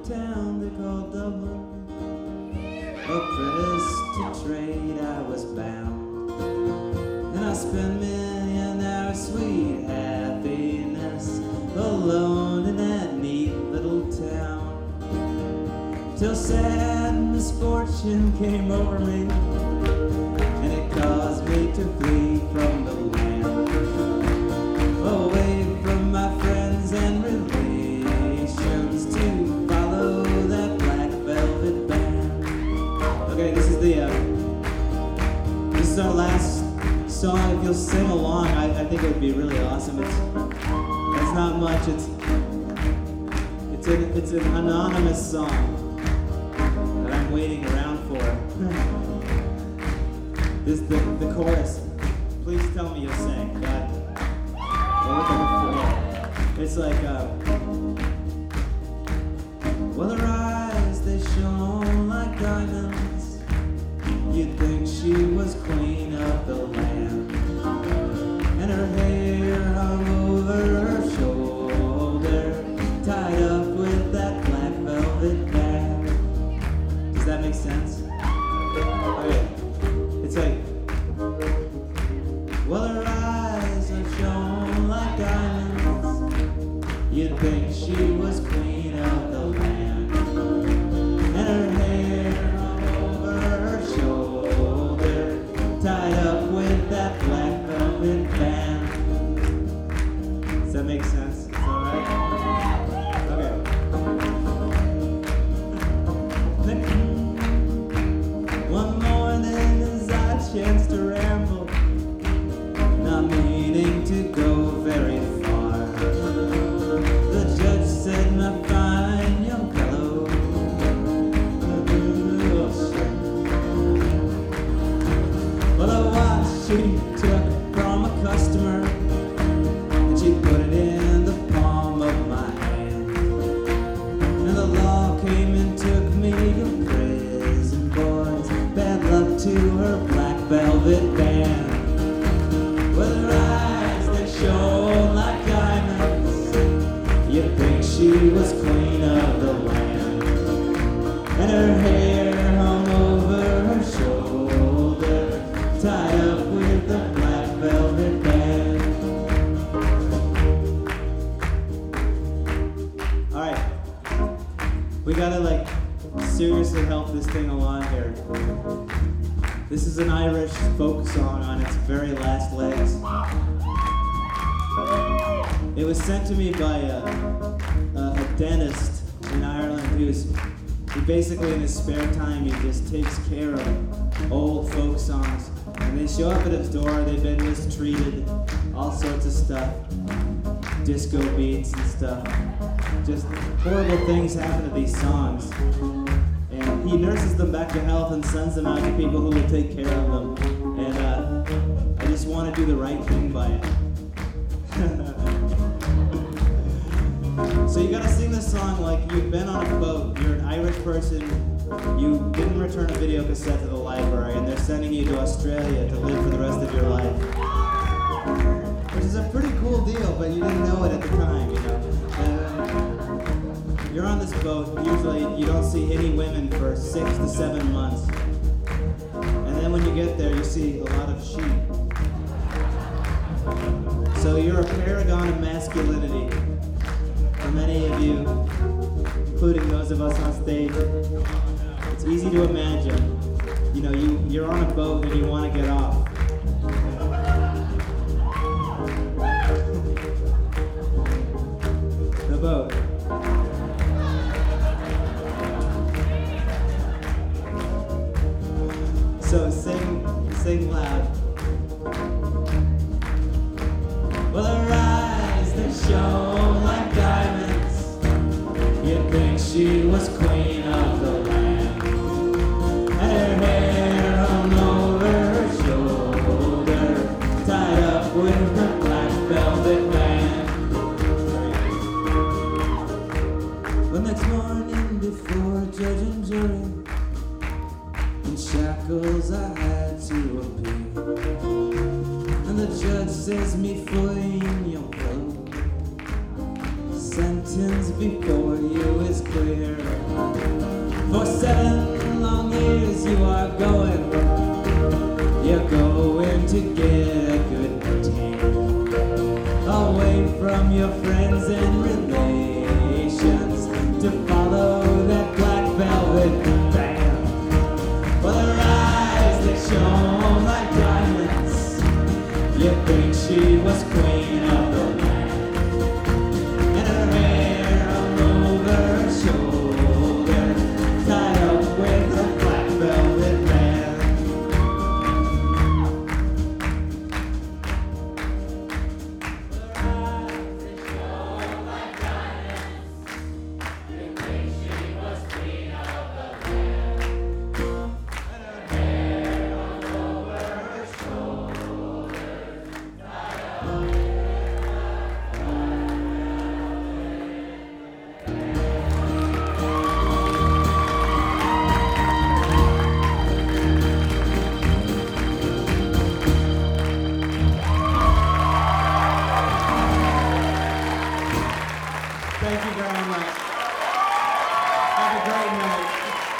town they call Dublin. Apprentice to trade I was bound, and I spent many an hour sweet happiness alone in that neat little town, till sad misfortune came over me, and it caused me to flee from the land, away from my friends and relations, to follow that Black Velvet Band. Okay, this is our last song. If you'll sing along, I think it would be really awesome. It's not much. It's an anonymous song that I'm waiting around for. The chorus. Please tell me you'll sing. God. It's like, well, her eyes, they shone like diamonds. You'd think she was queen of the land. And her hair hung over her shoulder, tied up with that black velvet band. Does that make sense? Okay. It's like, well, her eyes are shone like diamonds. You'd think she was queen of the land. And her hair hung over her shoulder, tied up with that black velvet band. Does that make sense? It's alright? Okay. One morning as I chanced to ramble, not meaning to go very far, the judge said, my fine young fellow, well, the watch she took from a customer, and she put it in the palm of my hand, and the law came and took me to prison, boys. Bad luck to her black velvet band. With her eyes that shone like diamonds, you'd think she was queen of the land. And her hair hung over her shoulder, tied up with the black velvet band. Alright, we gotta seriously help this thing along here. This is an Irish folk song on its very last legs. It was sent to me by a dentist in Ireland who basically in his spare time he just takes care of old folk songs. And they show up at his door, they've been mistreated, all sorts of stuff, disco beats and stuff. Just horrible things happen to these songs. And he nurses them back to health and sends them out to people who will take care of them. And I just want to do the right thing by it. So you gotta sing this song like you've been on a boat, you're an Irish person, you didn't return a video cassette to the library, and they're sending you to Australia to live for the rest of your life. Which is a pretty cool deal, but you didn't know it at the time, you know. You're on this boat, usually you don't see any women for 6 to 7 months. And then when you get there, you see a lot of sheep. So you're a paragon of masculinity. For many of you, including those of us on stage, it's easy to imagine. You know, you're on a boat and you want to get off. The boat. So sing loud. Well, her eyes that shone like diamonds, you'd think she was queen of the land. And her hair hung over her shoulder, tied up with her black velvet band. The next morning before judge and jury, in shackles I had to appear. And the judge says me fine young fellow, sentence before you is clear. Thank you very much. Have a great night.